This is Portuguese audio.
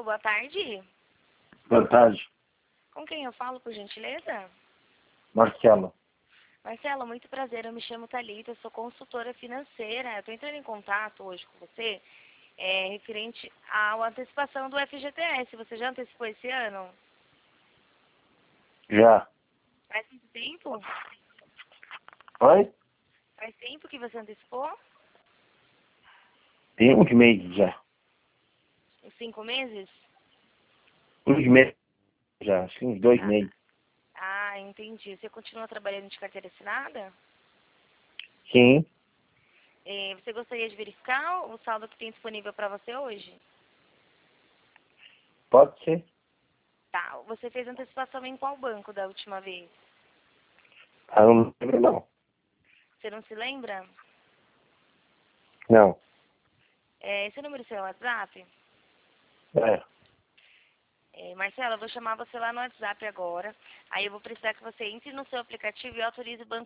Alô, boa tarde. Boa tarde, Com quem eu falo, por gentileza? Marcelo. Marcelo, muito prazer. Eu me chamo Thalita, eu sou consultora financeira. Eu estou entrando em contato hoje com você referente à antecipação do FGTS. Você já antecipou esse ano? Já. Faz muito tempo? Oi? Faz tempo que você antecipou? Tem uns meses já. Uns 5 meses? Uns meses já, acho que uns 2 meses. Entendi. Você continua trabalhando de carteira assinada? Sim, Você gostaria de verificar o saldo que tem disponível para você hoje? pode ser. Tá. Você fez antecipação em qual banco da última vez? Ah, não lembro não. Você não se lembra? Não. Esse número seu é o WhatsApp? É. Marcela, eu vou chamar você lá no WhatsApp agora. Aí eu vou precisar que você entre no seu aplicativo e autorize o banco